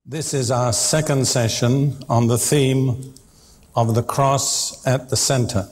This is our second session on the theme of the cross at the center.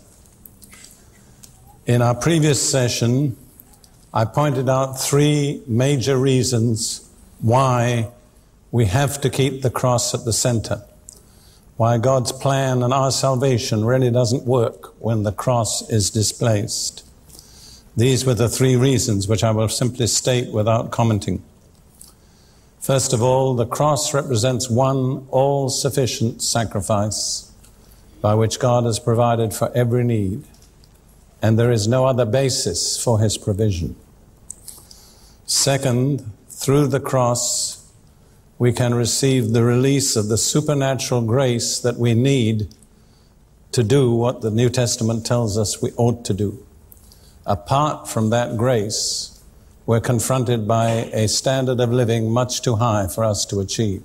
In our previous session, I pointed out three major reasons why we have to keep the cross at the center, why God's plan and our salvation really doesn't work when the cross is displaced. These were the three reasons which I will simply state without commenting. First of all, the cross represents one all-sufficient sacrifice by which God has provided for every need, and there is no other basis for his provision. Second, through the cross, we can receive the release of the supernatural grace that we need to do what the New Testament tells us we ought to do. Apart from that grace, we're confronted by a standard of living much too high for us to achieve.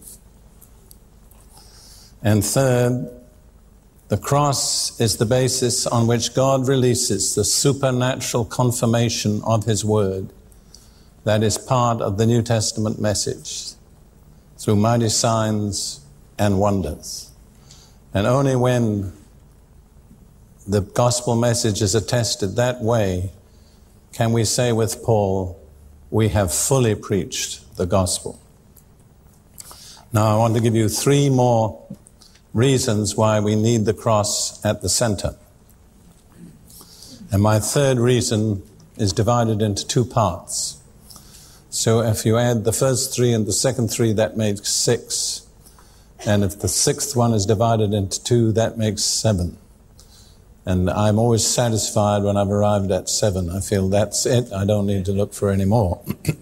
And third, the cross is the basis on which God releases the supernatural confirmation of his word that is part of the New Testament message through mighty signs and wonders. And only when the gospel message is attested that way can we say with Paul, we have fully preached the gospel. Now I want to give you three more reasons why we need the cross at the center. And my third reason is divided into two parts. So if you add the first three and the second three, that makes 6. And if the sixth one is divided into 2, that makes 7. And I'm always satisfied when I've arrived at 7. I feel that's it. I don't need to look for any more.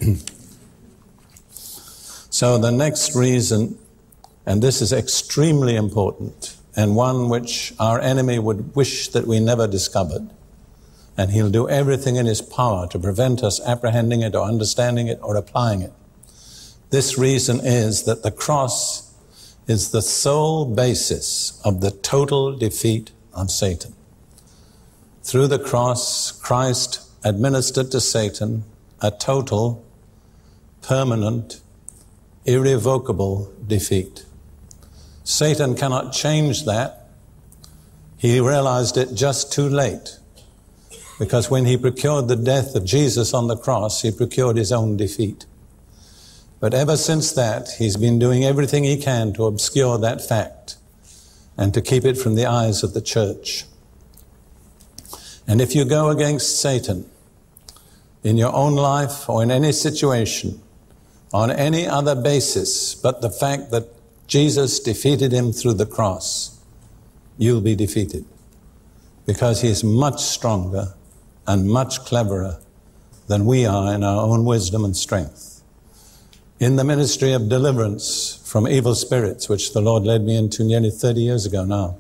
So the next reason, and this is extremely important, and one which our enemy would wish that we never discovered, and he'll do everything in his power to prevent us apprehending it or understanding it or applying it. This reason is that the cross is the sole basis of the total defeat of Satan. Through the cross, Christ administered to Satan a total, permanent, irrevocable defeat. Satan cannot change that. He realized it just too late, because when he procured the death of Jesus on the cross, he procured his own defeat. But ever since that, he's been doing everything he can to obscure that fact and to keep it from the eyes of the church. And if you go against Satan in your own life or in any situation on any other basis but the fact that Jesus defeated him through the cross, you'll be defeated, because he is much stronger and much cleverer than we are in our own wisdom and strength. In the ministry of deliverance from evil spirits, which the Lord led me into nearly 30 years ago now,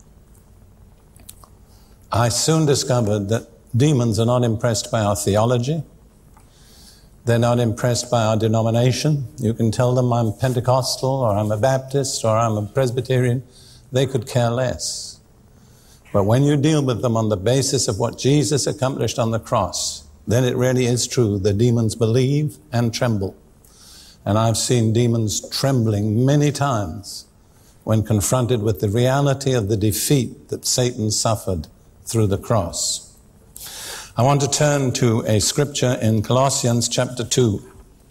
I soon discovered that demons are not impressed by our theology. They're not impressed by our denomination. You can tell them I'm Pentecostal or I'm a Baptist or I'm a Presbyterian. They could care less. But when you deal with them on the basis of what Jesus accomplished on the cross, then it really is true. The demons believe and tremble. And I've seen demons trembling many times when confronted with the reality of the defeat that Satan suffered through the cross. I want to turn to a scripture in Colossians chapter 2,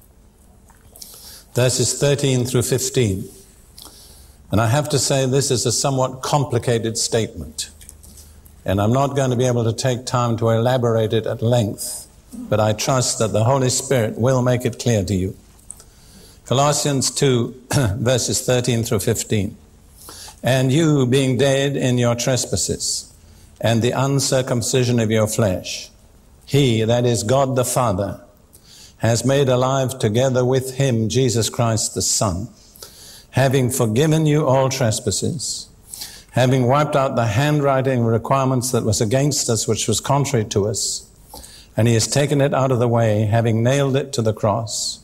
verses 13 through 15. And I have to say this is a somewhat complicated statement, and I'm not going to be able to take time to elaborate it at length, but I trust that the Holy Spirit will make it clear to you. Colossians 2, verses 13 through 15. And you, being dead in your trespasses, and the uncircumcision of your flesh, he, that is God the Father, has made alive together with him Jesus Christ the Son, having forgiven you all trespasses, having wiped out the handwriting requirements that was against us, which was contrary to us, and he has taken it out of the way, having nailed it to the cross,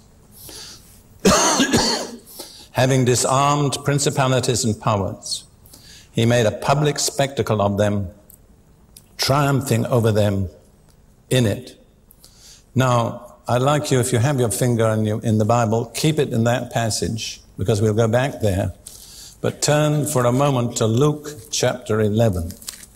having disarmed principalities and powers, he made a public spectacle of them, triumphing over them in it. Now, I'd like you, if you have your finger in the Bible, keep it in that passage because we'll go back there. But turn for a moment to Luke chapter 11,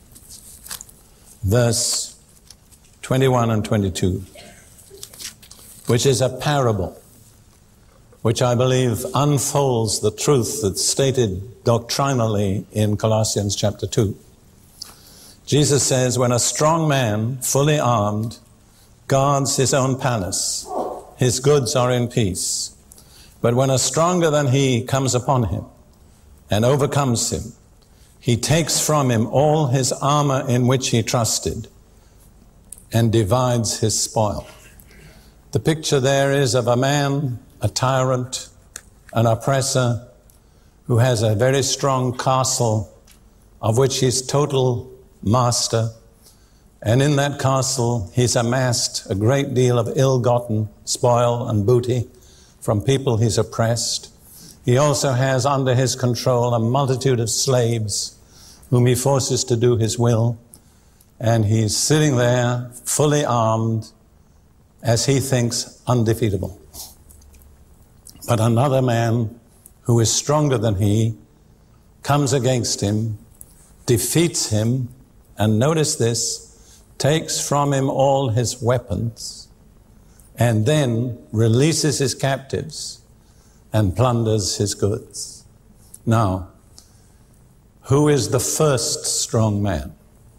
verse 21 and 22, which is a parable which I believe unfolds the truth that's stated doctrinally in Colossians chapter 2. Jesus says, when a strong man, fully armed, guards his own palace, his goods are in peace. But when a stronger than he comes upon him and overcomes him, he takes from him all his armor in which he trusted and divides his spoil. The picture there is of a man, a tyrant, an oppressor, who has a very strong castle of which he's total master. And in that castle, he's amassed a great deal of ill-gotten spoil and booty from people he's oppressed. He also has under his control a multitude of slaves whom he forces to do his will. And he's sitting there fully armed, as he thinks, undefeatable. But another man who is stronger than he comes against him, defeats him, and notice this, takes from him all his weapons, and then releases his captives and plunders his goods. Now, who is the first strong man?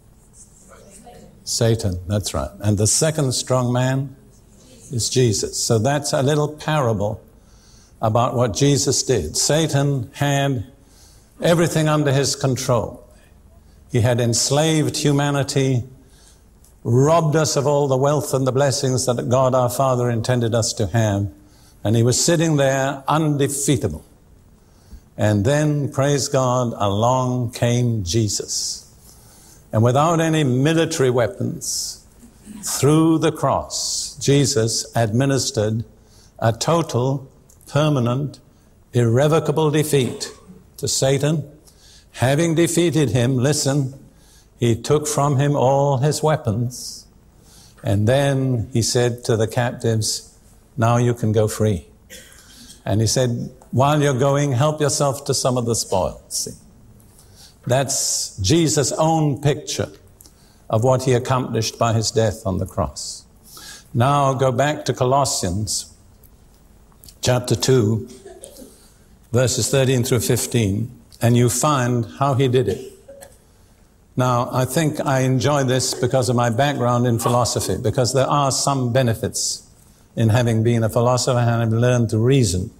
Satan, that's right. And the second strong man is Jesus. So that's a little parable about what Jesus did. Satan had everything under his control. He had enslaved humanity, robbed us of all the wealth and the blessings that God our Father intended us to have, and he was sitting there undefeatable. And then, praise God, along came Jesus. And without any military weapons, through the cross, Jesus administered a total, permanent, irrevocable defeat to Satan. Having defeated him, listen, he took from him all his weapons, and then he said to the captives, now you can go free. And he said, while you're going, help yourself to some of the spoil. See? That's Jesus' own picture of what he accomplished by his death on the cross. Now go back to Colossians chapter 2, verses 13 through 15, and you find how he did it. Now, I think I enjoy this because of my background in philosophy, because there are some benefits in having been a philosopher and having learned to reason.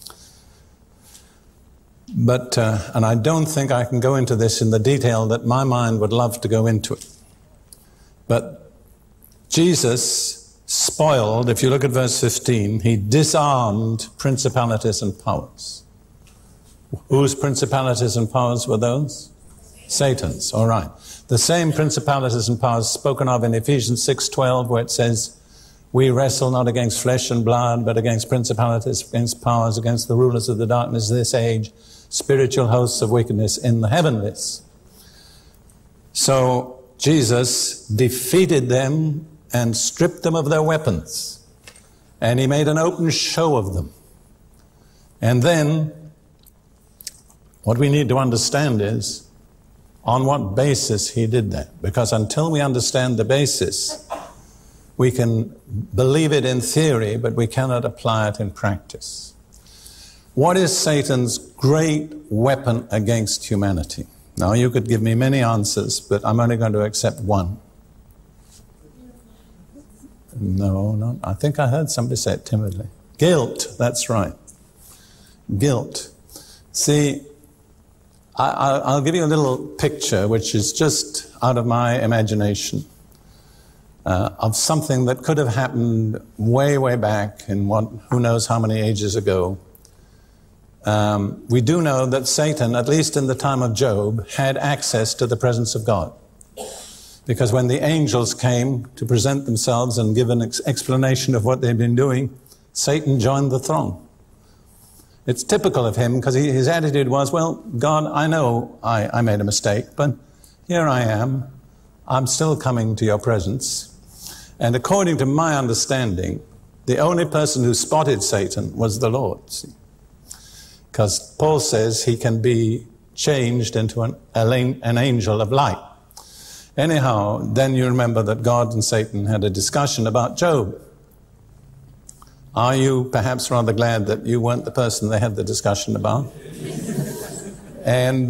But, and I don't think I can go into this in the detail that my mind would love to go into it. But Jesus spoiled, if you look at verse 15, he disarmed principalities and powers. Whose principalities and powers were those? Satan's, all right. The same principalities and powers spoken of in Ephesians 6:12, where it says, we wrestle not against flesh and blood, but against principalities, against powers, against the rulers of the darkness of this age, spiritual hosts of wickedness in the heavenlies. So Jesus defeated them and stripped them of their weapons. And he made an open show of them. And then what we need to understand is on what basis he did that. Because until we understand the basis, we can believe it in theory, but we cannot apply it in practice. What is Satan's great weapon against humanity? Now, you could give me many answers, but I'm only going to accept one. No, I think I heard somebody say it timidly. Guilt, that's right. Guilt. See, I'll give you a little picture, which is just out of my imagination, of something that could have happened way, way back in who knows how many ages ago. We do know that Satan, at least in the time of Job, had access to the presence of God. Because when the angels came to present themselves and give an explanation of what they'd been doing, Satan joined the throng. It's typical of him because his attitude was, well, God, I know I made a mistake, but here I am. I'm still coming to your presence. And according to my understanding, the only person who spotted Satan was the Lord. See? because Paul says he can be changed into an angel of light. Anyhow, then you remember that God and Satan had a discussion about Job. Are you perhaps rather glad that you weren't the person they had the discussion about? And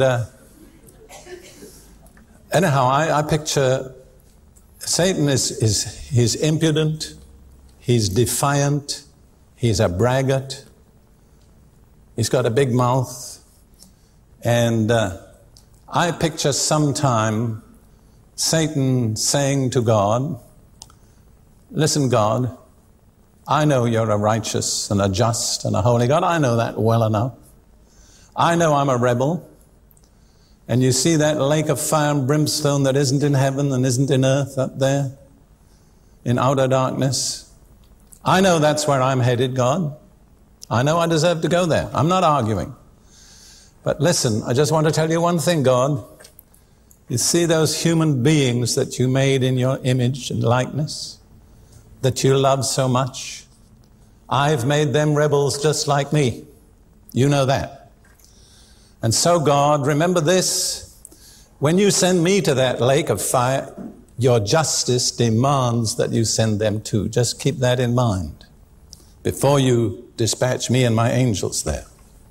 anyhow, I picture Satan he's impudent, he's defiant, he's a braggart, he's got a big mouth, and I picture sometime Satan saying to God, listen, God, I know you're a righteous and a just and a holy God. I know that well enough. I know I'm a rebel. And you see that lake of fire and brimstone that isn't in heaven and isn't in earth up there in outer darkness. I know that's where I'm headed, God. I know I deserve to go there. I'm not arguing. But listen, I just want to tell you one thing, God. You see those human beings that you made in your image and likeness, that you love so much? I've made them rebels just like me. You know that. And so, God, remember this. When you send me to that lake of fire, your justice demands that you send them too. Just keep that in mind before you dispatch me and my angels there.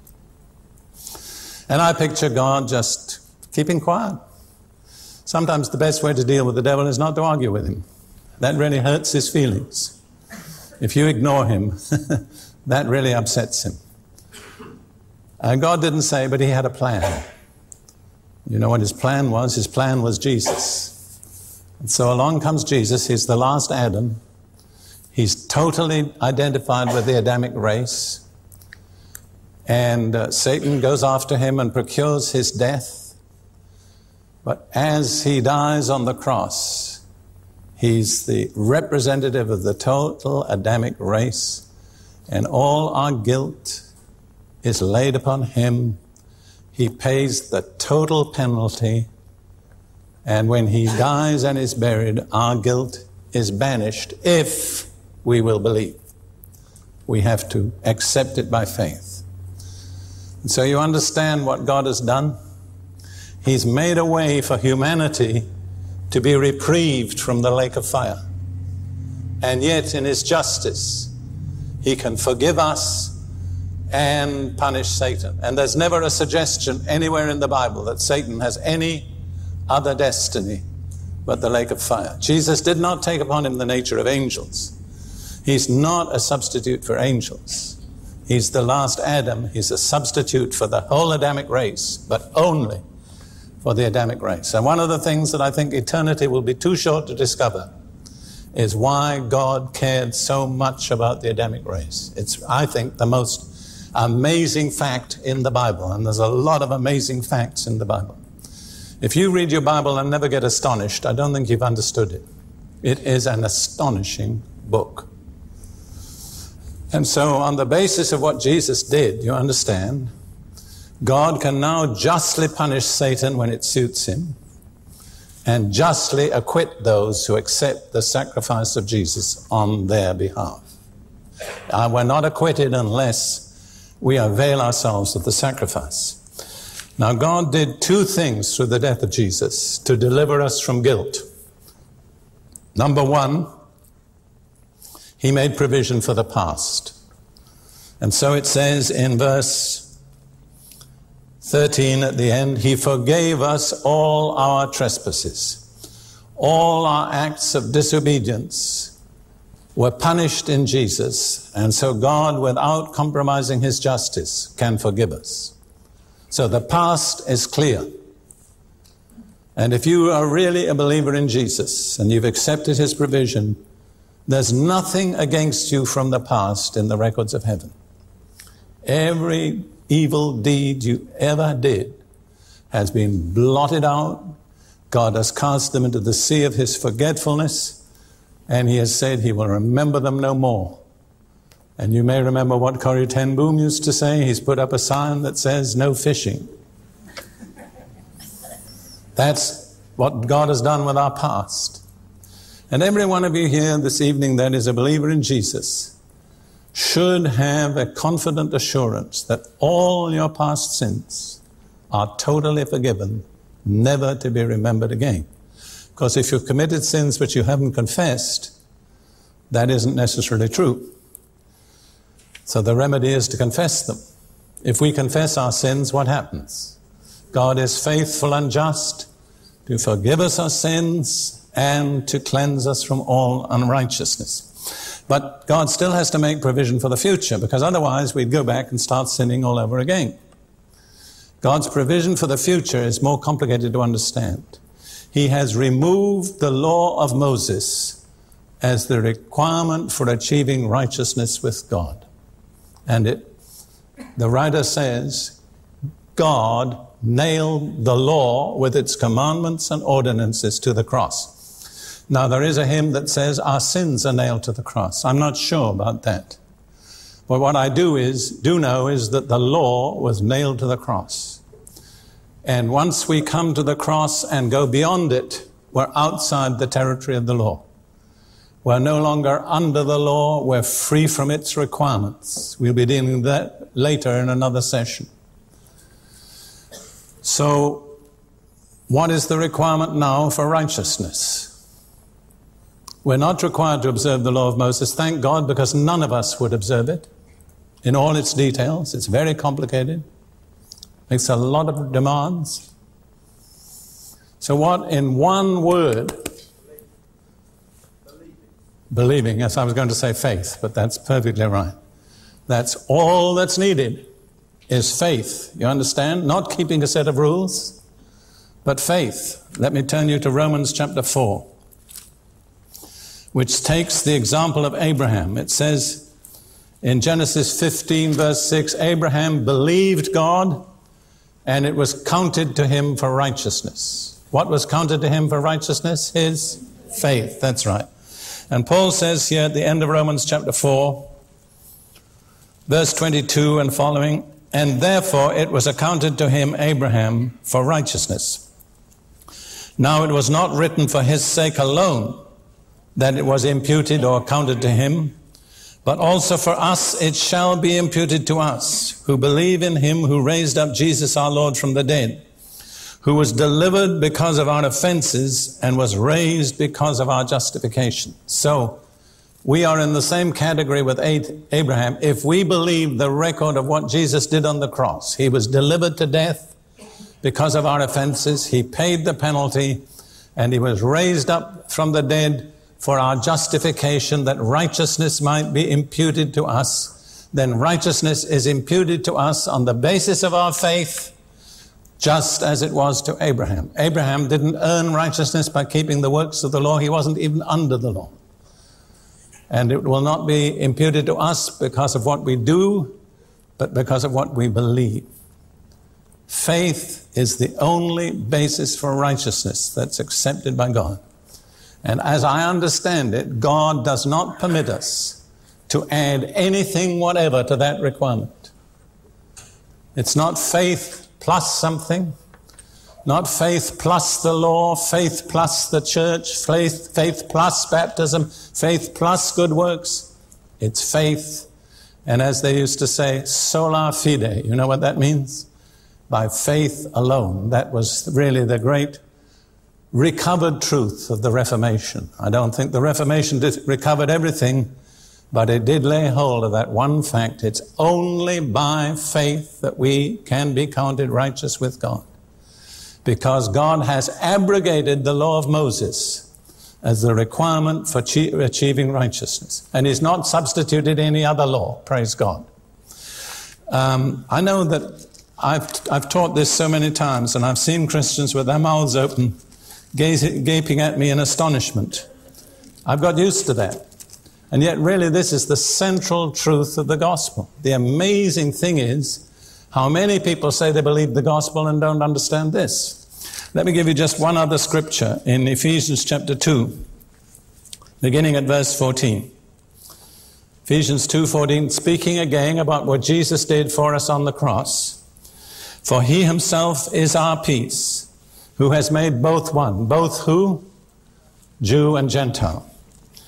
And I picture God just keeping quiet. Sometimes the best way to deal with the devil is not to argue with him. That really hurts his feelings. If you ignore him, that really upsets him. God didn't say, but he had a plan. You know what his plan was? His plan was Jesus. And so along comes Jesus. He's the last Adam. He's totally identified with the Adamic race. And Satan goes after him and procures his death. But as he dies on the cross, he's the representative of the total Adamic race, and all our guilt is laid upon him. He pays the total penalty, and when he dies and is buried, our guilt is banished if we will believe. We have to accept it by faith. And so you understand what God has done? He's made a way for humanity to be reprieved from the lake of fire. And yet, in his justice, he can forgive us and punish Satan. And there's never a suggestion anywhere in the Bible that Satan has any other destiny but the lake of fire. Jesus did not take upon him the nature of angels. He's not a substitute for angels. He's the last Adam. He's a substitute for the whole Adamic race, but only for the Adamic race. And one of the things that I think eternity will be too short to discover is why God cared so much about the Adamic race. It's, I think, the most amazing fact in the Bible, and there's a lot of amazing facts in the Bible. If you read your Bible and never get astonished, I don't think you've understood it. It is an astonishing book. And so on the basis of what Jesus did, you understand, God can now justly punish Satan when it suits him and justly acquit those who accept the sacrifice of Jesus on their behalf. We're not acquitted unless we avail ourselves of the sacrifice. Now, God did two things through the death of Jesus to deliver us from guilt. Number one, he made provision for the past. And so it says in verse 13 at the end, he forgave us all our trespasses. All our acts of disobedience were punished in Jesus, and so God, without compromising his justice, can forgive us. So the past is clear. And if you are really a believer in Jesus and you've accepted his provision, there's nothing against you from the past in the records of heaven. Every evil deed you ever did has been blotted out. God has cast them into the sea of his forgetfulness, and he has said he will remember them no more. And you may remember what Corrie ten Boom used to say. He's put up a sign that says, no fishing. That's what God has done with our past. And every one of you here this evening that is a believer in Jesus, should have a confident assurance that all your past sins are totally forgiven, never to be remembered again. Because if you've committed sins which you haven't confessed, that isn't necessarily true. So the remedy is to confess them. If we confess our sins, what happens? God is faithful and just to forgive us our sins and to cleanse us from all unrighteousness. But God still has to make provision for the future, because otherwise we'd go back and start sinning all over again. God's provision for the future is more complicated to understand. He has removed the law of Moses as the requirement for achieving righteousness with God. And the writer says, God nailed the law with its commandments and ordinances to the cross. Now, there is a hymn that says our sins are nailed to the cross. I'm not sure about that. But what I do know is that the law was nailed to the cross. And once we come to the cross and go beyond it, we're outside the territory of the law. We're no longer under the law. We're free from its requirements. We'll be dealing with that later in another session. So, what is the requirement now for righteousness? We're not required to observe the law of Moses, thank God, because none of us would observe it in all its details. It's very complicated. Makes a lot of demands. So what, in one word? Believing. Yes, I was going to say faith, but that's perfectly right. That's all that's needed is faith. You understand? Not keeping a set of rules, but faith. Let me turn you to Romans chapter 4. Which takes the example of Abraham. It says in Genesis 15, verse 6, Abraham believed God, and it was counted to him for righteousness. What was counted to him for righteousness? His faith. That's right. And Paul says here at the end of Romans chapter 4, verse 22 and following, and therefore it was accounted to him, Abraham, for righteousness. Now it was not written for his sake alone that it was imputed or counted to him, but also for us it shall be imputed to us, who believe in him who raised up Jesus our Lord from the dead, who was delivered because of our offenses and was raised because of our justification. So, we are in the same category with Abraham if we believe the record of what Jesus did on the cross. He was delivered to death because of our offenses. He paid the penalty, and he was raised up from the dead for our justification, that righteousness might be imputed to us. Then righteousness is imputed to us on the basis of our faith, just as it was to Abraham. Abraham didn't earn righteousness by keeping the works of the law. He wasn't even under the law. And it will not be imputed to us because of what we do, but because of what we believe. Faith is the only basis for righteousness that's accepted by God. And as I understand it, God does not permit us to add anything whatever to that requirement. It's not faith plus something, not faith plus the law, faith plus the church, faith plus baptism, faith plus good works. It's faith. And as they used to say, sola fide. You know what that means? By faith alone. That was really the great recovered truth of the Reformation. I don't think the Reformation recovered everything, but it did lay hold of that one fact. It's only by faith that we can be counted righteous with God, because God has abrogated the law of Moses as the requirement for achieving righteousness, and he's not substituted any other law. Praise God. I know that I've taught this so many times, and I've seen Christians with their mouths open, gaping at me in astonishment. I've got used to that. And yet really this is the central truth of the gospel. The amazing thing is how many people say they believe the gospel and don't understand this. Let me give you just one other scripture in Ephesians chapter 2, beginning at verse 14. Ephesians 2:14, speaking again about what Jesus did for us on the cross. For he himself is our peace, who has made both one. Both who? Jew and Gentile.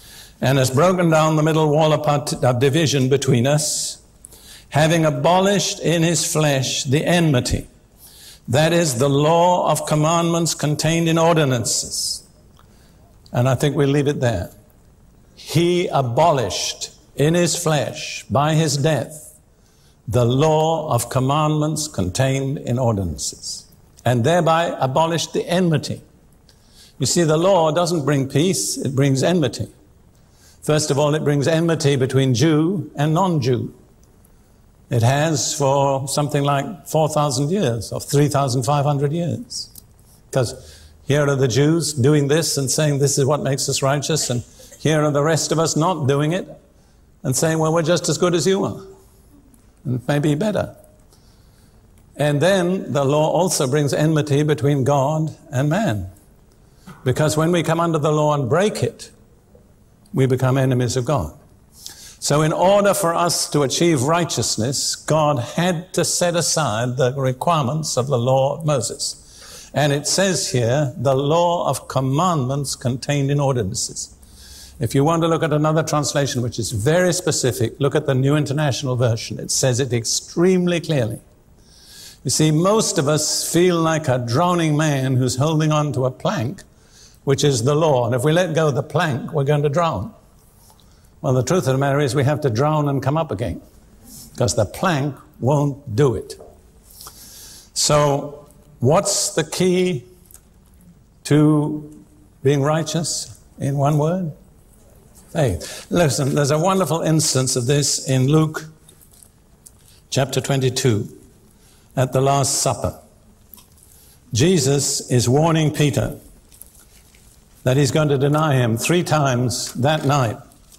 and has broken down the middle wall of division between us, having abolished in his flesh the enmity, that is, the law of commandments contained in ordinances. And I think we'll leave it there. He abolished in his flesh, by his death, the law of commandments contained in ordinances, and thereby abolished the enmity. You see, the law doesn't bring peace, it brings enmity. First of all, it brings enmity between Jew and non-Jew. It has for something like 4,000 years, or 3,500 years. Because here are the Jews doing this and saying this is what makes us righteous, and here are the rest of us not doing it and saying, well, we're just as good as you are, and maybe better. And then the law also brings enmity between God and man. Because when we come under the law and break it, we become enemies of God. So in order for us to achieve righteousness, God had to set aside the requirements of the law of Moses. And it says here, the law of commandments contained in ordinances. If you want to look at another translation which is very specific, look at the New International Version. It says it extremely clearly. You see, most of us feel like a drowning man who's holding on to a plank, which is the law. And if we let go of the plank, we're going to drown. Well, the truth of the matter is we have to drown and come up again, because the plank won't do it. So, what's the key to being righteous? In one word? Faith. Listen, there's a wonderful instance of this in Luke chapter 22 at the Last Supper. Jesus is warning Peter that he's going to deny him 3 times that night.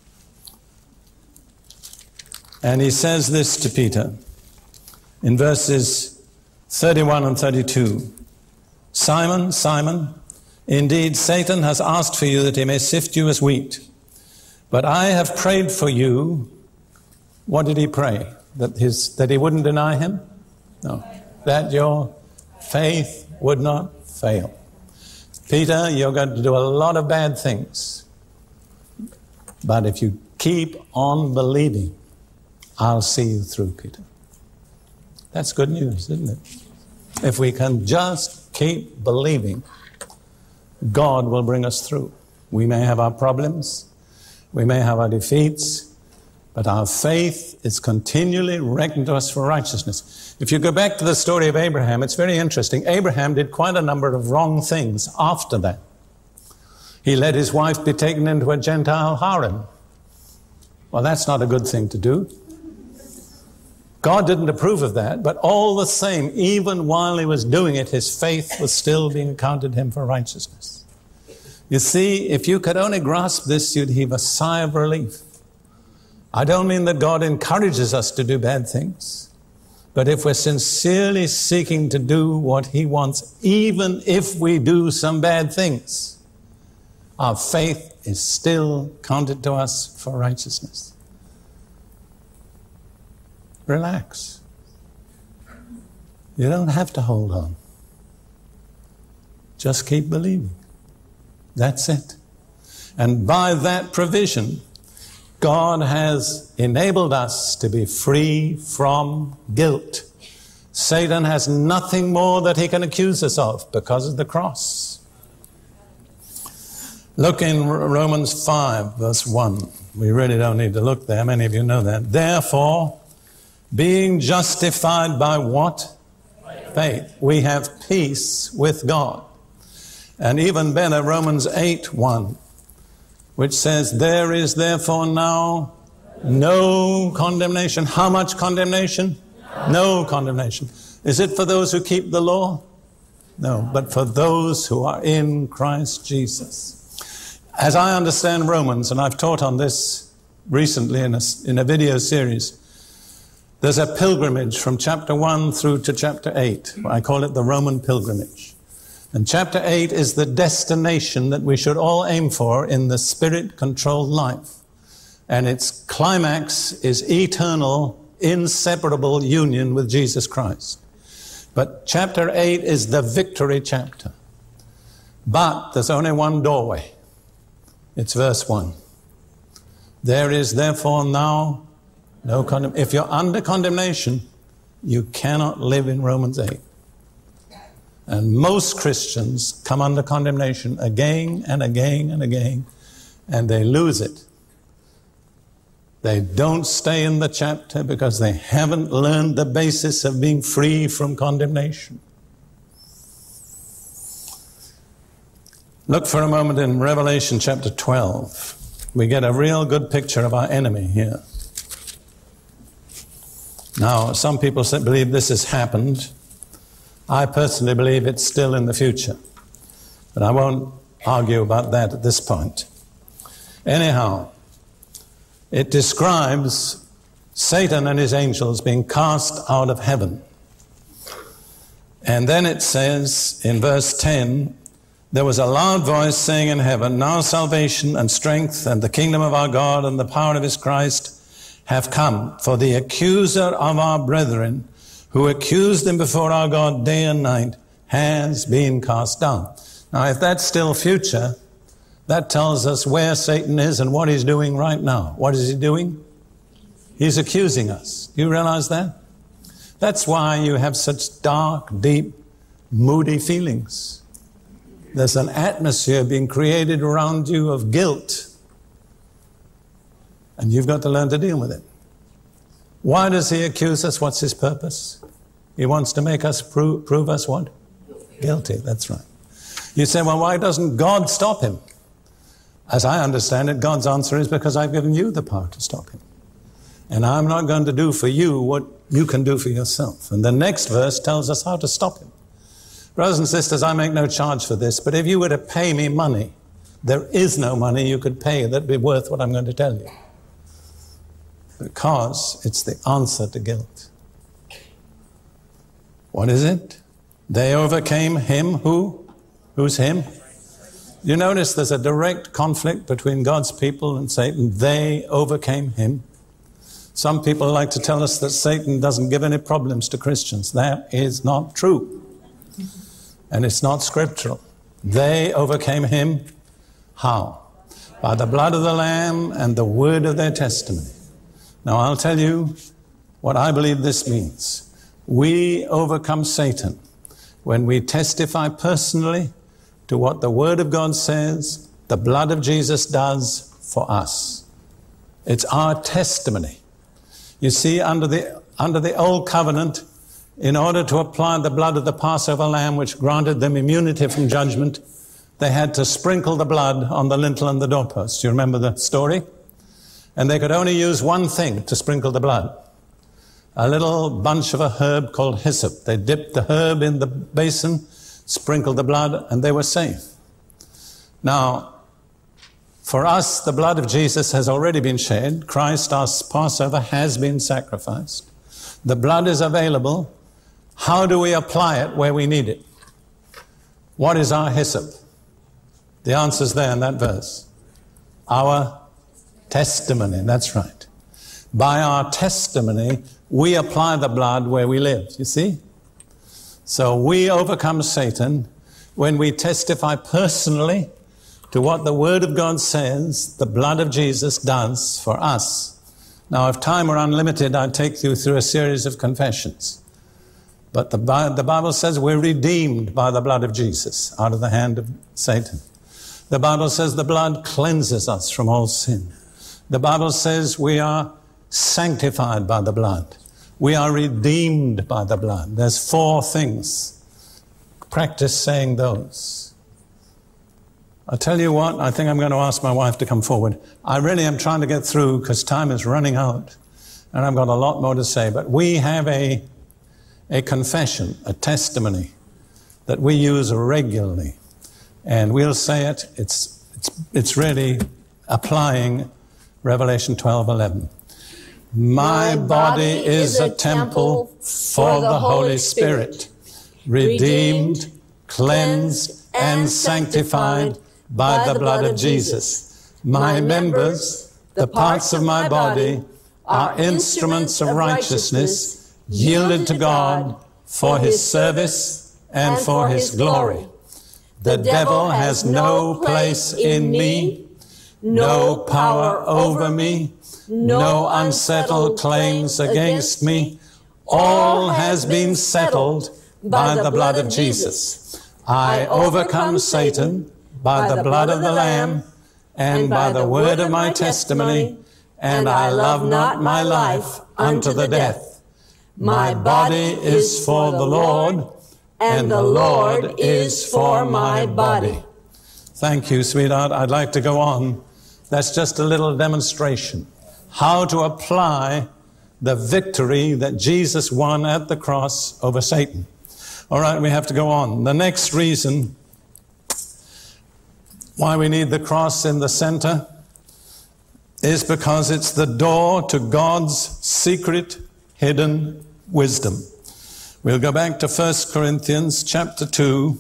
And he says this to Peter in verses 31 and 32. Simon, Simon, indeed Satan has asked for you that he may sift you as wheat. But I have prayed for you. What did he pray? That he wouldn't deny him? No. That your faith would not fail. Peter, you're going to do a lot of bad things. But if you keep on believing, I'll see you through, Peter. That's good news, isn't it? If we can just keep believing, God will bring us through. We may have our problems, we may have our defeats, but our faith is continually reckoned to us for righteousness. If you go back to the story of Abraham, it's very interesting. Abraham did quite a number of wrong things after that. He let his wife be taken into a Gentile harem. Well, that's not a good thing to do. God didn't approve of that, but all the same, even while he was doing it, his faith was still being counted him for righteousness. You see, if you could only grasp this, you'd heave a sigh of relief. I don't mean that God encourages us to do bad things, but if we're sincerely seeking to do what he wants, even if we do some bad things, our faith is still counted to us for righteousness. Relax. You don't have to hold on. Just keep believing. That's it. And by that provision, God has enabled us to be free from guilt. Satan has nothing more that he can accuse us of because of the cross. Look in Romans 5, verse 1. We really don't need to look there. Many of you know that. Therefore, being justified by what? Faith. We have peace with God. And even better, Romans 8:1, which says, there is therefore now no condemnation. How much condemnation? No condemnation. Is it for those who keep the law? No, but for those who are in Christ Jesus. As I understand Romans, and I've taught on this recently in a video series, there's a pilgrimage from chapter 1 through to chapter 8. I call it the Roman pilgrimage. And chapter 8 is the destination that we should all aim for in the Spirit-controlled life. And its climax is eternal, inseparable union with Jesus Christ. But chapter 8 is the victory chapter. But there's only one doorway. It's verse 1. There is therefore now no condemnation. If you're under condemnation, you cannot live in Romans 8. And most Christians come under condemnation again and again and again, and they lose it. They don't stay in the chapter because they haven't learned the basis of being free from condemnation. Look for a moment in Revelation chapter 12. We get a real good picture of our enemy here. Now, some people believe this has happened. I personally believe it's still in the future. But I won't argue about that at this point. Anyhow, it describes Satan and his angels being cast out of heaven. And then it says in verse 10, there was a loud voice saying in heaven, now salvation and strength and the kingdom of our God and the power of his Christ have come. For the accuser of our brethren, who accused them before our God day and night, has been cast down. Now, if that's still future, that tells us where Satan is and what he's doing right now. What is he doing? He's accusing us. Do you realize that? That's why you have such dark, deep, moody feelings. There's an atmosphere being created around you of guilt. And you've got to learn to deal with it. Why does he accuse us? What's his purpose? He wants to make us prove us what? Guilty. That's right. You say, well, why doesn't God stop him? As I understand it, God's answer is because I've given you the power to stop him. And I'm not going to do for you what you can do for yourself. And the next verse tells us how to stop him. Brothers and sisters, I make no charge for this, but if you were to pay me money, there is no money you could pay that'd be worth what I'm going to tell you. Because it's the answer to guilt. What is it? They overcame him who? Who's him? You notice there's a direct conflict between God's people and Satan. They overcame him. Some people like to tell us that Satan doesn't give any problems to Christians. That is not true. And it's not scriptural. They overcame him. How? By the blood of the Lamb and the word of their testimony. Now I'll tell you what I believe this means. We overcome Satan when we testify personally to what the Word of God says, the blood of Jesus does for us. It's our testimony. You see, under the Old Covenant, in order to apply the blood of the Passover lamb, which granted them immunity from judgment, they had to sprinkle the blood on the lintel and the doorpost. You remember the story? And they could only use one thing to sprinkle the blood. A little bunch of a herb called hyssop. They dipped the herb in the basin, sprinkled the blood, and they were safe. Now, for us, the blood of Jesus has already been shed. Christ, our Passover, has been sacrificed. The blood is available. How do we apply it where we need it? What is our hyssop? The answer's there in that verse. Our testimony, that's right. By our testimony, we apply the blood where we live, you see? So we overcome Satan when we testify personally to what the Word of God says the blood of Jesus does for us. Now, if time were unlimited, I'd take you through a series of confessions. But the Bible says we're redeemed by the blood of Jesus out of the hand of Satan. The Bible says the blood cleanses us from all sin. The Bible says we are sanctified by the blood. We are redeemed by the blood. There's 4 things. Practice saying those. I'll tell you what, I think I'm going to ask my wife to come forward. I really am trying to get through because time is running out and I've got a lot more to say. But we have a confession, a testimony that we use regularly. And we'll say it. It's really applying Revelation 12:11. My body is a temple for the Holy Spirit, redeemed, cleansed, and sanctified by the blood of Jesus. My members, the parts of my body, are instruments of righteousness, yielded to God for His service and for His glory. The devil has no place in me. no power over me, no unsettled claims against me. All has been settled by the blood of Jesus. I overcome Satan by the blood of the Lamb and by the word of my testimony, and I love not my life unto the death. My body is for the Lord, and the Lord is for my body. Thank you, sweetheart. I'd like to go on. That's just a little demonstration. How to apply the victory that Jesus won at the cross over Satan. All right, we have to go on. The next reason why we need the cross in the center is because it's the door to God's secret, hidden wisdom. We'll go back to 1 Corinthians chapter 2.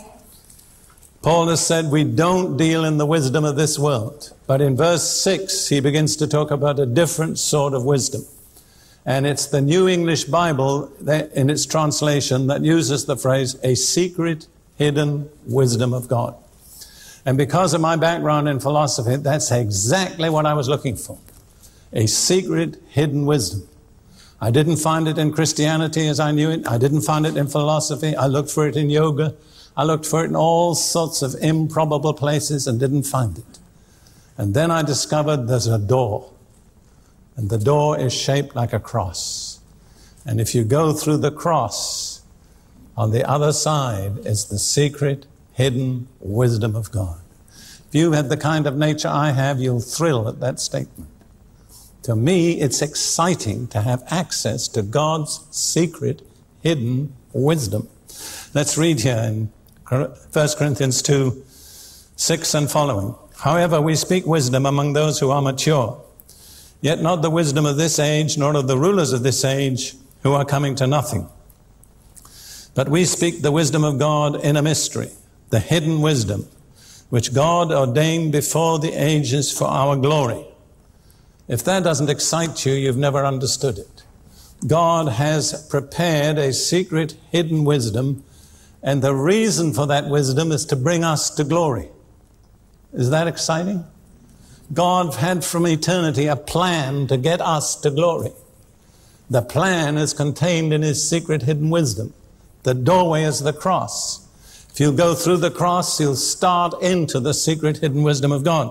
Paul has said we don't deal in the wisdom of this world. But in verse 6, he begins to talk about a different sort of wisdom. And it's the New English Bible in its translation that uses the phrase, a secret, hidden wisdom of God. And because of my background in philosophy, that's exactly what I was looking for. A secret, hidden wisdom. I didn't find it in Christianity as I knew it. I didn't find it in philosophy. I looked for it in yoga. I looked for it in all sorts of improbable places and didn't find it. And then I discovered there's a door. And the door is shaped like a cross. And if you go through the cross, on the other side is the secret, hidden wisdom of God. If you have the kind of nature I have, you'll thrill at that statement. To me, it's exciting to have access to God's secret, hidden wisdom. Let's read here in 1 Corinthians 2, 6 and following. However, we speak wisdom among those who are mature, yet not the wisdom of this age, nor of the rulers of this age, who are coming to nothing. But we speak the wisdom of God in a mystery, the hidden wisdom, which God ordained before the ages for our glory. If that doesn't excite you, you've never understood it. God has prepared a secret, hidden wisdom, and the reason for that wisdom is to bring us to glory. Is that exciting? God had from eternity a plan to get us to glory. The plan is contained in His secret, hidden wisdom. The doorway is the cross. If you go through the cross, you'll start into the secret, hidden wisdom of God.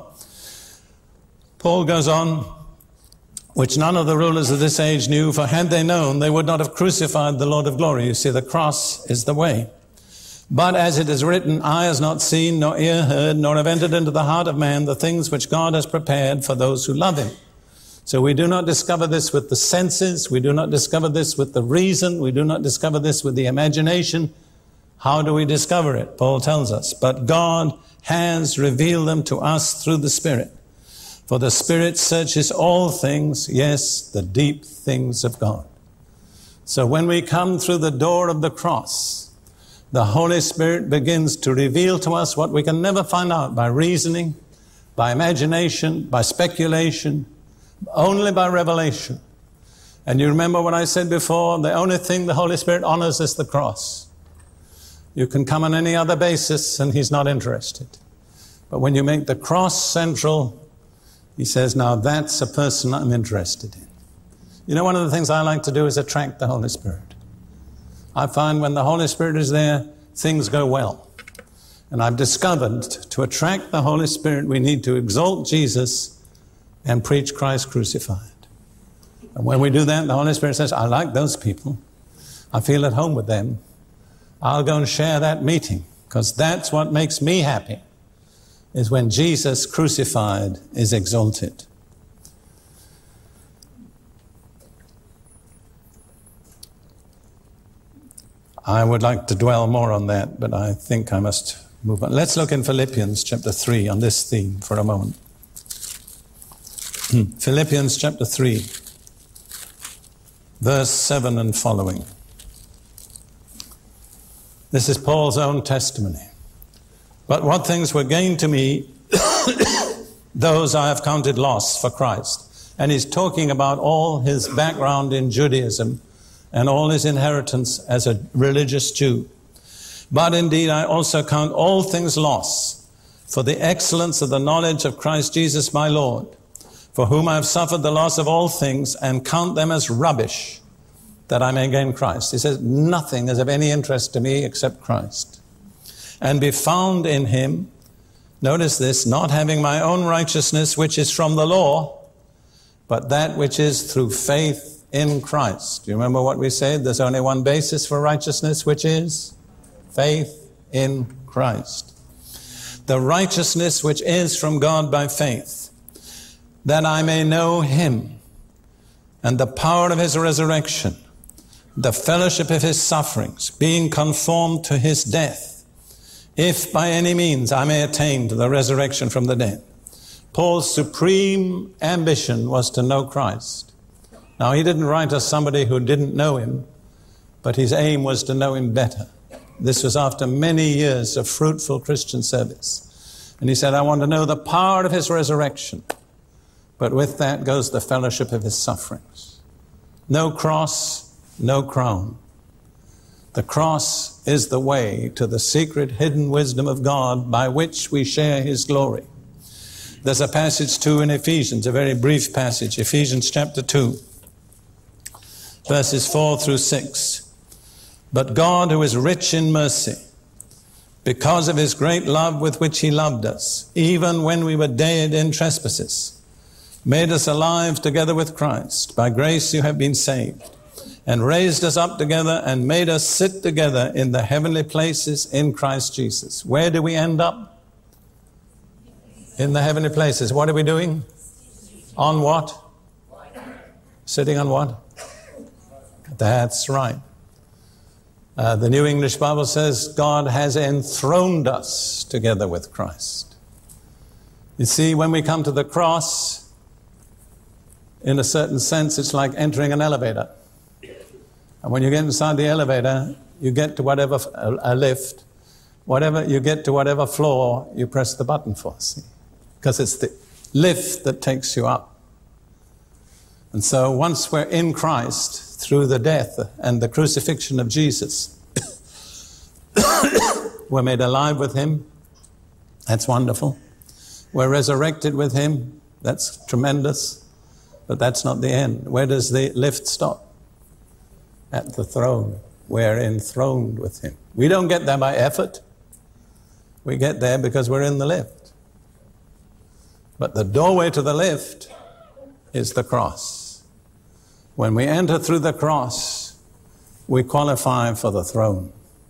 Paul goes on, which none of the rulers of this age knew, for had they known, they would not have crucified the Lord of glory. You see, the cross is the way. But as it is written, eye has not seen, nor ear heard, nor have entered into the heart of man the things which God has prepared for those who love Him. So we do not discover this with the senses. We do not discover this with the reason. We do not discover this with the imagination. How do we discover it? Paul tells us, but God has revealed them to us through the Spirit. For the Spirit searches all things, yes, the deep things of God. So when we come through the door of the cross, the Holy Spirit begins to reveal to us what we can never find out by reasoning, by imagination, by speculation, only by revelation. And you remember what I said before, the only thing the Holy Spirit honors is the cross. You can come on any other basis and He's not interested. But when you make the cross central, He says, now that's a person I'm interested in. You know, one of the things I like to do is attract the Holy Spirit. I find when the Holy Spirit is there, things go well. And I've discovered to attract the Holy Spirit, we need to exalt Jesus and preach Christ crucified. And when we do that, the Holy Spirit says, I like those people. I feel at home with them. I'll go and share that meeting, because that's what makes me happy, is when Jesus crucified is exalted. I would like to dwell more on that, but I think I must move on. Let's look in Philippians chapter 3 on this theme for a moment. Philippians chapter 3, verse 7 and following. This is Paul's own testimony. But what things were gained to me, those I have counted loss for Christ. And he's talking about all his background in Judaism and all his inheritance as a religious Jew. But indeed, I also count all things loss for the excellence of the knowledge of Christ Jesus my Lord, for whom I have suffered the loss of all things and count them as rubbish, that I may gain Christ. He says, nothing is of any interest to me except Christ. And be found in him, notice this, not having my own righteousness, which is from the law, but that which is through faith in Christ. Do you remember what we said? There's only one basis for righteousness, which is faith in Christ. The righteousness which is from God by faith, that I may know him and the power of his resurrection, the fellowship of his sufferings, being conformed to his death, if by any means I may attain to the resurrection from the dead. Paul's supreme ambition was to know Christ. Now, he didn't write as somebody who didn't know him, but his aim was to know him better. This was after many years of fruitful Christian service. And he said, I want to know the power of his resurrection. But with that goes the fellowship of his sufferings. No cross, no crown. The cross is the way to the secret hidden wisdom of God by which we share his glory. There's a passage too in Ephesians, a very brief passage, Ephesians chapter 2, verses 4 through 6. But God, who is rich in mercy, because of his great love with which he loved us, even when we were dead in trespasses, made us alive together with Christ. By grace you have been saved, and raised us up together and made us sit together in the heavenly places in Christ Jesus. Where do we end up? In the heavenly places. What are we doing? On what? Sitting on what? That's right. The New English Bible says God has enthroned us together with Christ. You see, when we come to the cross, in a certain sense, it's like entering an elevator. And when you get inside the elevator, you get to whatever, a lift, whatever, you get to whatever floor you press the button for, see? Because it's the lift that takes you up. And so once we're in Christ, through the death and the crucifixion of Jesus, we're made alive with him. That's wonderful. We're resurrected with him. That's tremendous. But that's not the end. Where does the lift stop? At the throne. We're enthroned with him. We don't get there by effort. We get there because we're in the lift. But the doorway to the lift is the cross. When we enter through the cross, we qualify for the throne.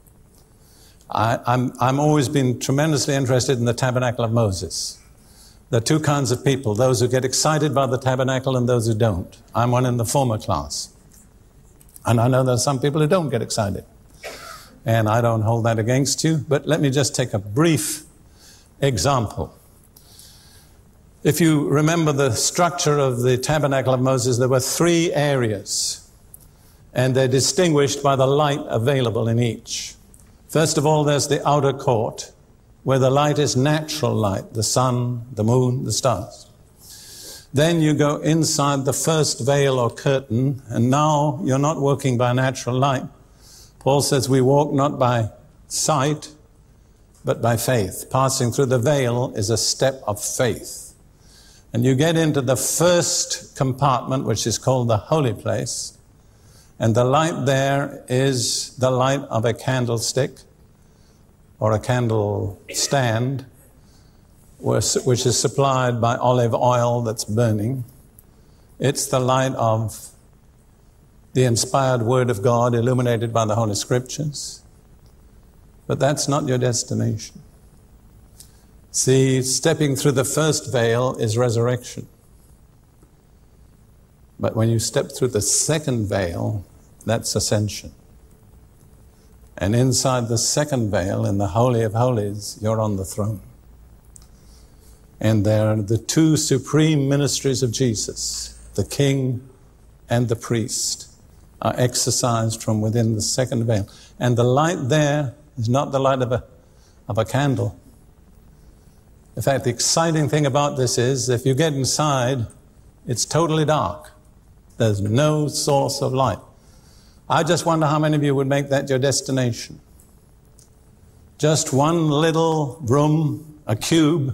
I'm always been tremendously interested in the tabernacle of Moses. There are two kinds of people, those who get excited by the tabernacle and those who don't. I'm one in the former class. And I know there are some people who don't get excited. And I don't hold that against you, but let me just take a brief example. If you remember the structure of the tabernacle of Moses, there were 3 areas, and they're distinguished by the light available in each. First of all, there's the outer court, where the light is natural light, the sun, the moon, the stars. Then you go inside the first veil or curtain, and now you're not walking by natural light. Paul says we walk not by sight, but by faith. Passing through the veil is a step of faith. And you get into the first compartment, which is called the holy place, and the light there is the light of a candlestick or a candle stand, which is supplied by olive oil that's burning. It's the light of the inspired Word of God illuminated by the Holy Scriptures. But that's not your destination. See, stepping through the first veil is resurrection. But when you step through the second veil, that's ascension. And inside the second veil, in the Holy of Holies, you're on the throne. And there are the 2 supreme ministries of Jesus, the king and the priest, are exercised from within the second veil. And the light there is not the light of a candle. In fact, the exciting thing about this is, if you get inside, it's totally dark. There's no source of light. I just wonder how many of you would make that your destination. Just one little room a cube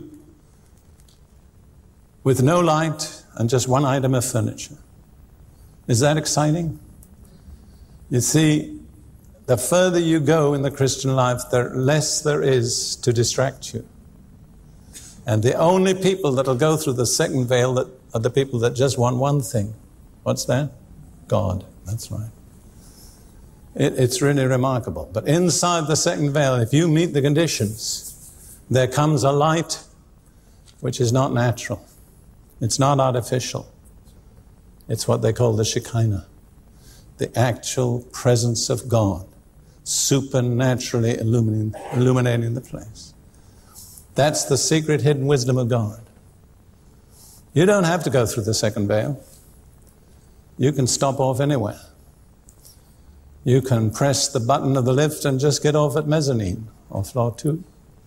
with no light and just one item of furniture. Is that exciting? You see, the further you go in the Christian life, the less there is to distract you. And the only people that will go through the second veil are the people that just want one thing. What's that? God. That's right. It's really remarkable. But inside the second veil, if you meet the conditions, there comes a light which is not natural. It's not artificial. It's what they call the Shekinah, the actual presence of God, supernaturally illuminating the place. That's the secret hidden wisdom of God. You don't have to go through the second veil. You can stop off anywhere. You can press the button of the lift and just get off at mezzanine or floor 2.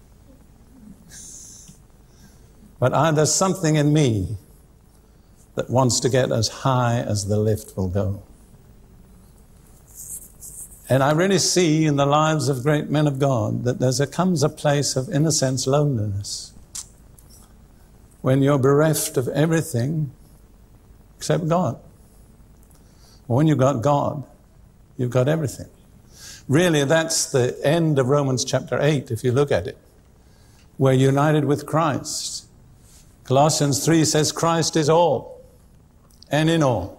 But there's something in me that wants to get as high as the lift will go. And I really see in the lives of great men of God that there comes a place of, in a sense, loneliness. When you're bereft of everything except God. When you've got God, you've got everything. Really, that's the end of Romans chapter 8, if you look at it. We're united with Christ. Colossians 3 says Christ is all and in all.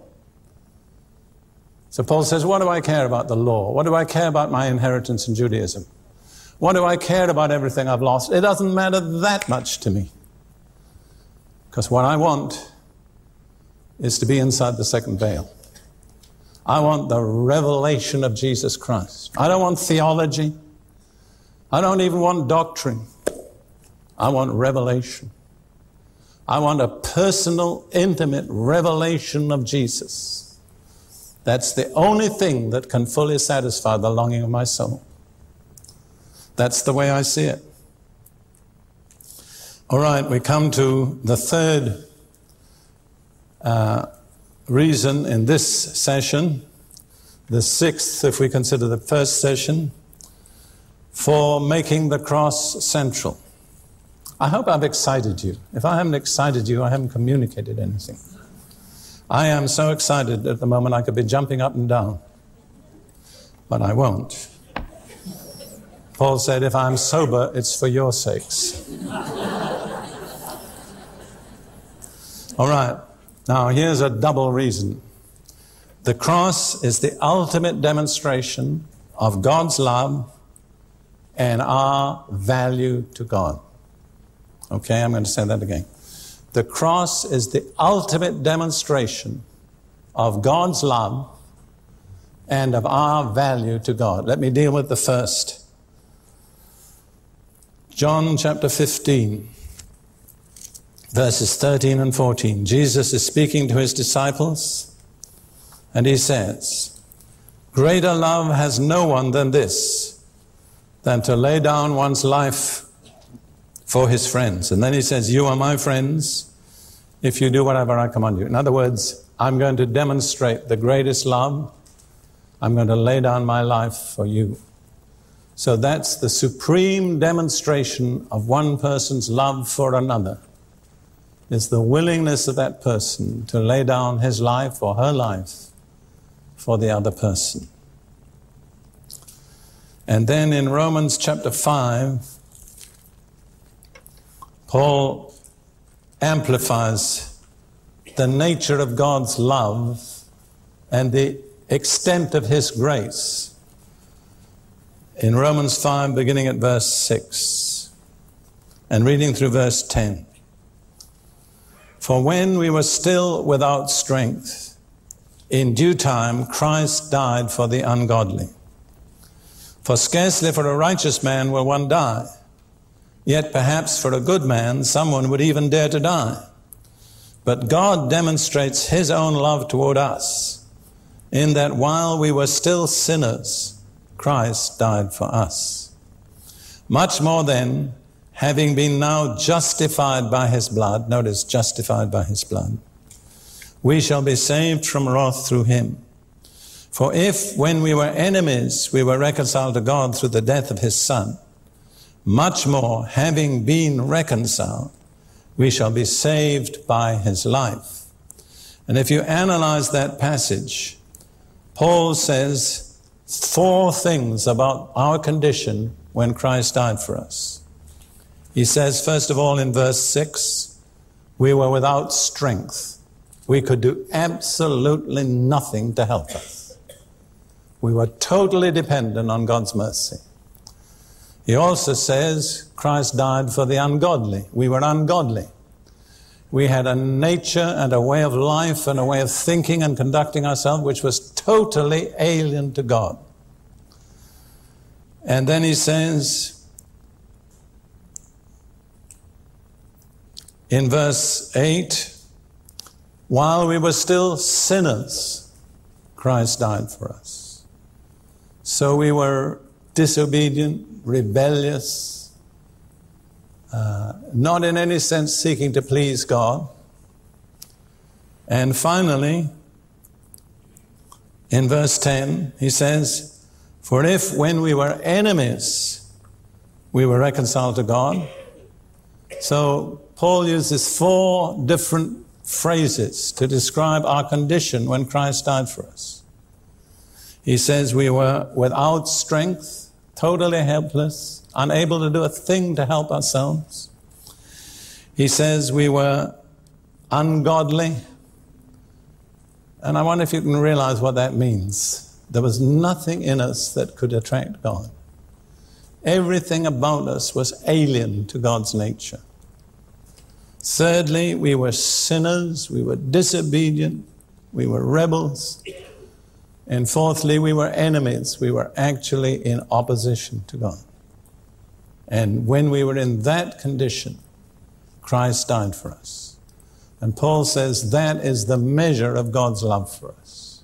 So Paul says, what do I care about the law? What do I care about my inheritance in Judaism? What do I care about everything I've lost? It doesn't matter that much to me. Because what I want is to be inside the second veil. I want the revelation of Jesus Christ. I don't want theology. I don't even want doctrine. I want revelation. I want a personal, intimate revelation of Jesus. That's the only thing that can fully satisfy the longing of my soul. That's the way I see it. All right, we come to the third reason in this session, the sixth, if we consider the first session, for making the cross central. I hope I've excited you. If I haven't excited you, I haven't communicated anything. I am so excited at the moment I could be jumping up and down. But I won't. Paul said, if I'm sober, it's for your sakes. All right. Now, here's a double reason. The cross is the ultimate demonstration of God's love and our value to God. Okay, I'm going to say that again. The cross is the ultimate demonstration of God's love and of our value to God. Let me deal with the first. John chapter 15, verses 13 and 14. Jesus is speaking to his disciples, and he says, greater love has no one than this, than to lay down one's life for his friends. And then he says, you are my friends if you do whatever I command you. In other words, I'm going to demonstrate the greatest love. I'm going to lay down my life for you. So that's the supreme demonstration of one person's love for another. It's the willingness of that person to lay down his life or her life for the other person. And then in Romans chapter 5, Paul amplifies the nature of God's love and the extent of his grace. In Romans 5, beginning at verse 6, and reading through verse 10. For when we were still without strength, in due time Christ died for the ungodly. For scarcely for a righteous man will one die. Yet perhaps for a good man, someone would even dare to die. But God demonstrates his own love toward us, in that while we were still sinners, Christ died for us. Much more then, having been now justified by his blood, notice, justified by his blood, we shall be saved from wrath through him. For if, when we were enemies, we were reconciled to God through the death of his Son, much more, having been reconciled, we shall be saved by his life. And if you analyze that passage, Paul says 4 things about our condition when Christ died for us. He says, first of all, in verse 6, we were without strength. We could do absolutely nothing to help us. We were totally dependent on God's mercy. He also says Christ died for the ungodly. We were ungodly. We had a nature and a way of life and a way of thinking and conducting ourselves which was totally alien to God. And then he says in verse 8, while we were still sinners, Christ died for us. So we were disobedient, rebellious, not in any sense seeking to please God. And finally, in verse 10, he says, for if when we were enemies, we were reconciled to God. So Paul uses 4 different phrases to describe our condition when Christ died for us. He says we were without strength, totally helpless, unable to do a thing to help ourselves. He says we were ungodly. And I wonder if you can realize what that means. There was nothing in us that could attract God. Everything about us was alien to God's nature. Thirdly, we were sinners, we were disobedient, we were rebels. And fourthly, we were enemies. We were actually in opposition to God. And when we were in that condition, Christ died for us. And Paul says that is the measure of God's love for us.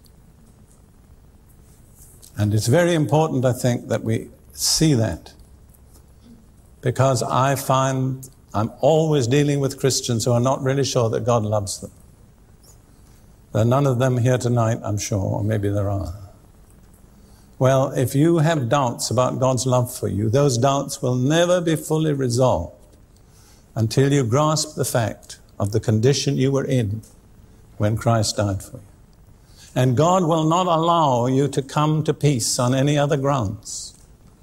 And it's very important, I think, that we see that. Because I find I'm always dealing with Christians who are not really sure that God loves them. There are none of them here tonight, I'm sure, or maybe there are. Well, if you have doubts about God's love for you, those doubts will never be fully resolved until you grasp the fact of the condition you were in when Christ died for you. And God will not allow you to come to peace on any other grounds,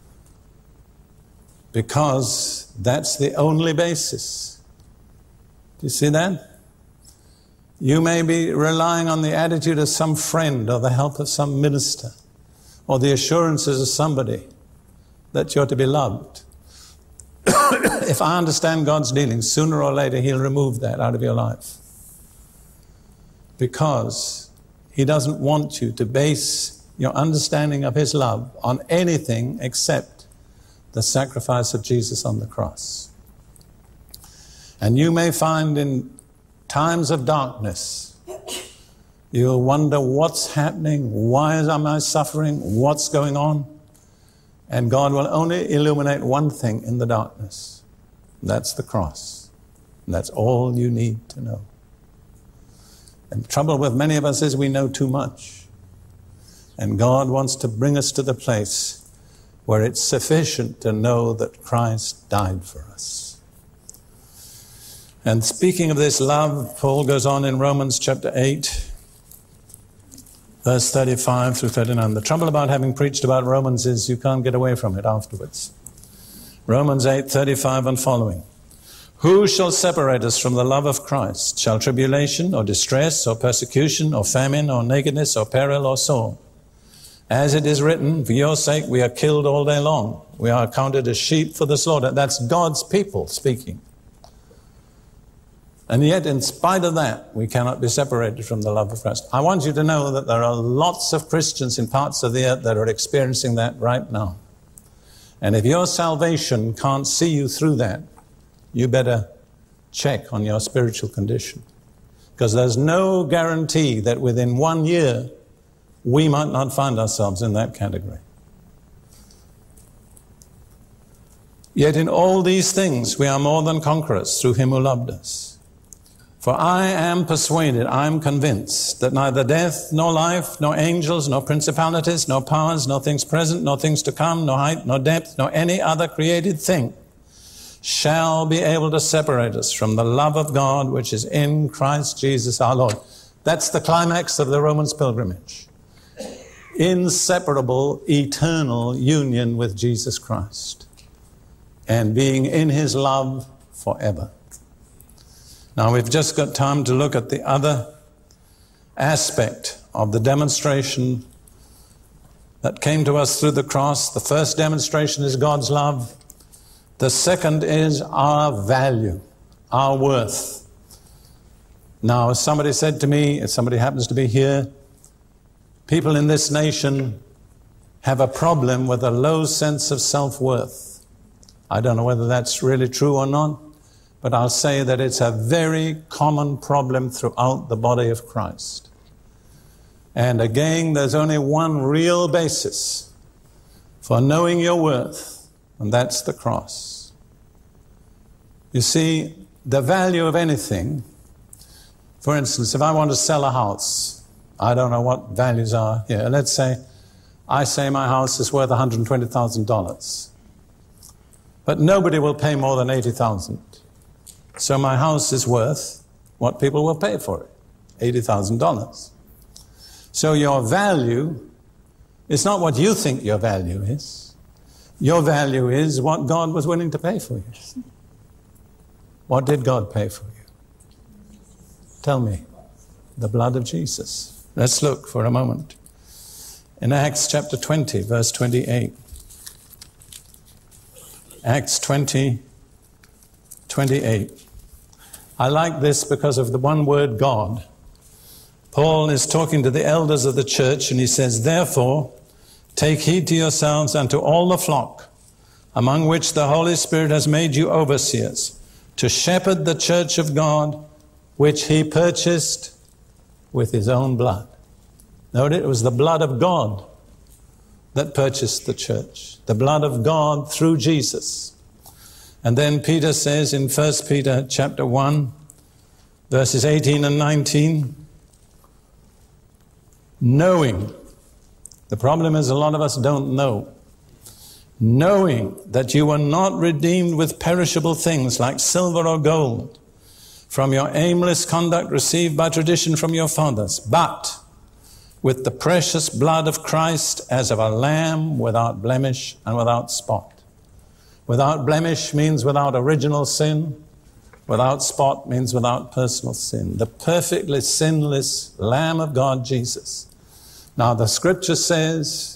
because that's the only basis. Do you see that? You may be relying on the attitude of some friend or the help of some minister or the assurances of somebody that you're to be loved. If I understand God's dealings, sooner or later He'll remove that out of your life. Because He doesn't want you to base your understanding of His love on anything except the sacrifice of Jesus on the cross. And you may find in times of darkness, you'll wonder what's happening, why am I suffering, what's going on? And God will only illuminate one thing in the darkness. That's the cross. And that's all you need to know. And the trouble with many of us is we know too much. And God wants to bring us to the place where it's sufficient to know that Christ died for us. And speaking of this love, Paul goes on in Romans chapter 8, verse 35 through 39. The trouble about having preached about Romans is you can't get away from it afterwards. Romans 8:35 and following. Who shall separate us from the love of Christ? Shall tribulation or distress or persecution or famine or nakedness or peril or sword? As it is written, for your sake we are killed all day long. We are counted as sheep for the slaughter. That's God's people speaking. And yet, in spite of that, we cannot be separated from the love of Christ. I want you to know that there are lots of Christians in parts of the earth that are experiencing that right now. And if your salvation can't see you through that, you better check on your spiritual condition. Because there's no guarantee that within 1 year, we might not find ourselves in that category. Yet in all these things, we are more than conquerors through Him who loved us. For I am persuaded, I am convinced, that neither death, nor life, nor angels, nor principalities, nor powers, nor things present, nor things to come, nor height, nor depth, nor any other created thing shall be able to separate us from the love of God which is in Christ Jesus our Lord. That's the climax of the Romans pilgrimage. Inseparable, eternal union with Jesus Christ and being in his love forever. Now we've just got time to look at the other aspect of the demonstration that came to us through the cross. The first demonstration is God's love. The second is our value, our worth. Now, as somebody said to me, if somebody happens to be here, people in this nation have a problem with a low sense of self-worth. I don't know whether that's really true or not, but I'll say that it's a very common problem throughout the body of Christ. And again, there's only one real basis for knowing your worth, and that's the cross. You see, the value of anything, for instance, if I want to sell a house, I don't know what values are here. Let's say, I say my house is worth $120,000. But nobody will pay more than $80,000. So my house is worth what people will pay for it, $80,000. So your value is not what you think your value is. Your value is what God was willing to pay for you. What did God pay for you? Tell me. The blood of Jesus. Let's look for a moment. In Acts chapter 20, verse 28. Acts 20, 28. I like this because of the one word, God. Paul is talking to the elders of the church, and he says, therefore, take heed to yourselves and to all the flock, among which the Holy Spirit has made you overseers, to shepherd the church of God, which he purchased with his own blood. Note it was the blood of God that purchased the church. The blood of God through Jesus. And then Peter says in 1 Peter chapter 1, verses 18 and 19, knowing, the problem is a lot of us don't know, knowing that you were not redeemed with perishable things like silver or gold from your aimless conduct received by tradition from your fathers, but with the precious blood of Christ as of a lamb without blemish and without spot. Without blemish means without original sin. Without spot means without personal sin. The perfectly sinless Lamb of God, Jesus. Now the scripture says,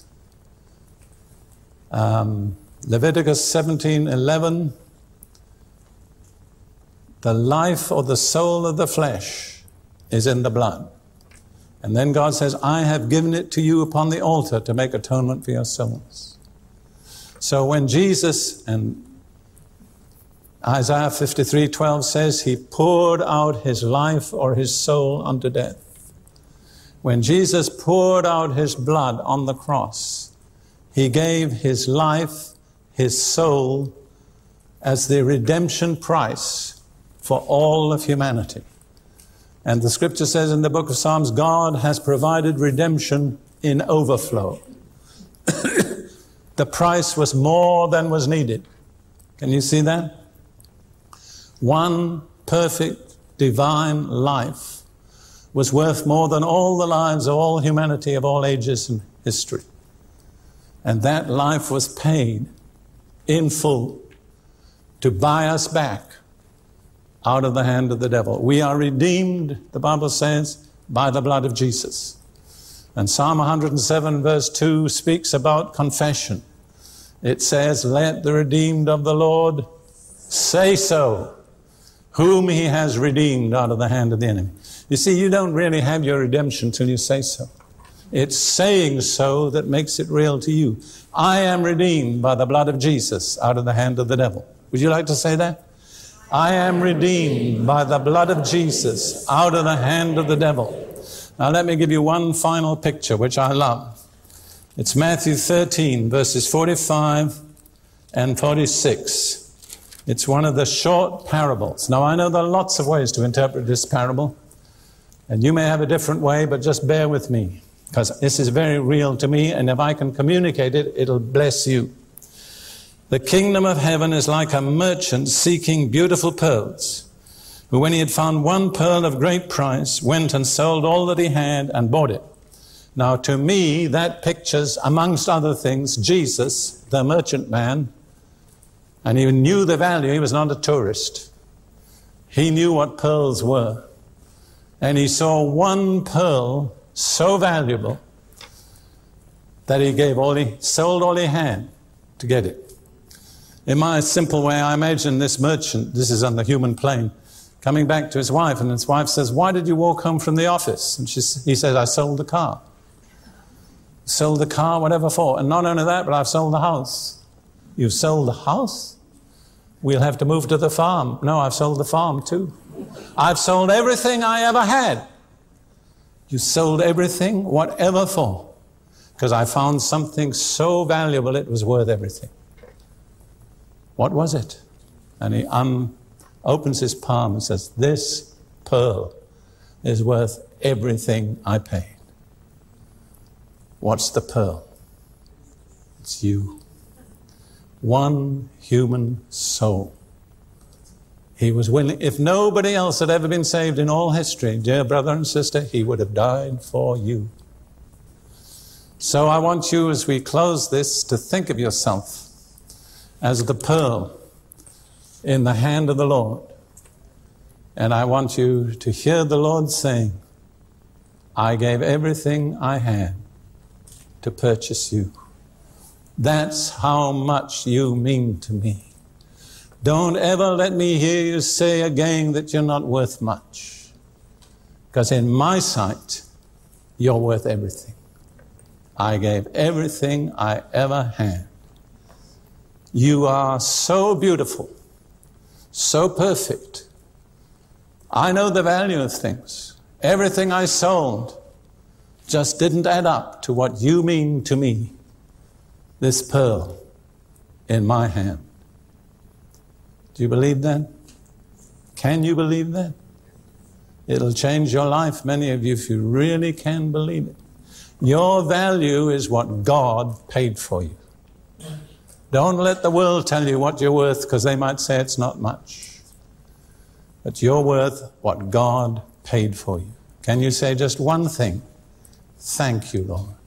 Leviticus 17:11, the life or the soul of the flesh is in the blood. And then God says, I have given it to you upon the altar to make atonement for your souls. So when Jesus, and Isaiah 53:12 says, he poured out his life or his soul unto death. When Jesus poured out his blood on the cross, he gave his life, his soul, as the redemption price for all of humanity. And the scripture says in the book of Psalms, God has provided redemption in overflow. The price was more than was needed. Can you see that? One perfect divine life was worth more than all the lives of all humanity of all ages and history. And that life was paid in full to buy us back out of the hand of the devil. We are redeemed, the Bible says, by the blood of Jesus. And Psalm 107 verse 2 speaks about confession. It says, let the redeemed of the Lord say so, whom he has redeemed out of the hand of the enemy. You see, you don't really have your redemption till you say so. It's saying so that makes it real to you. I am redeemed by the blood of Jesus out of the hand of the devil. Would you like to say that? I am redeemed by the blood of Jesus out of the hand of the devil. Now let me give you one final picture which I love. It's Matthew 13 verses 45 and 46. It's one of the short parables. Now I know there are lots of ways to interpret this parable, and you may have a different way, but just bear with me, because this is very real to me, and if I can communicate it, it'll bless you. The kingdom of heaven is like a merchant seeking beautiful pearls, who when he had found one pearl of great price, went and sold all that he had and bought it. Now to me, that pictures, amongst other things, Jesus, the merchant man, and he knew the value. He was not a tourist. He knew what pearls were. And he saw one pearl so valuable that he sold all he had to get it. In my simple way, I imagine this merchant, this is on the human plane, coming back to his wife, and his wife says, "Why did you walk home from the office?" And he says, "I sold the car." Sold the car, whatever for. And not only that, but I've sold the house. You've sold the house? We'll have to move to the farm. No, I've sold the farm too. I've sold everything I ever had. You sold everything, whatever for? Because I found something so valuable it was worth everything. What was it? And he opens his palm and says, "This pearl is worth everything I paid." What's the pearl? It's you. One human soul. He was willing, if nobody else had ever been saved in all history, dear brother and sister, he would have died for you. So I want you, as we close this, to think of yourself as the pearl in the hand of the Lord. And I want you to hear the Lord saying, "I gave everything I had to purchase you." That's how much you mean to me. Don't ever let me hear you say again that you're not worth much. Because in my sight, you're worth everything. I gave everything I ever had. You are so beautiful, so perfect. I know the value of things. Everything I sold just didn't add up to what you mean to me. This pearl in my hand. Do you believe that? Can you believe that? It'll change your life, many of you, if you really can believe it. Your value is what God paid for you. Don't let the world tell you what you're worth, because they might say it's not much. But you're worth what God paid for you. Can you say just one thing? Thank you, Lord.